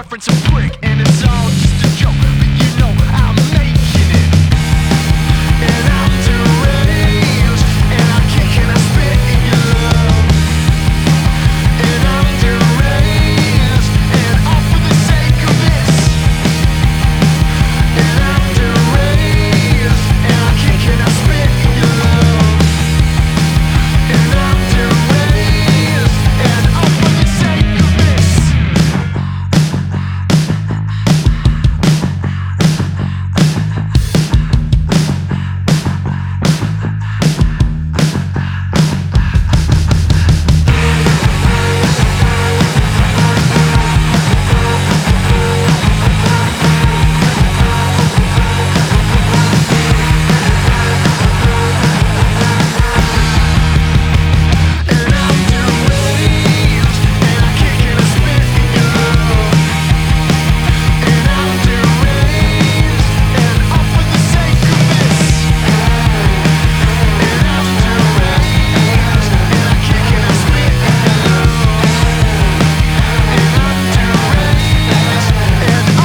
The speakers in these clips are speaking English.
reference a prick, and it's all just a joke. But you know I'm making it, and I'm deranged, and I kick and I spit in your love, and I'm deranged, and all for the sake of this, and I'm deranged, and I kick and I spit in your love, and I'm deranged, and all for the sake of this.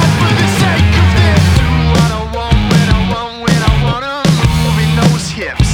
Hips.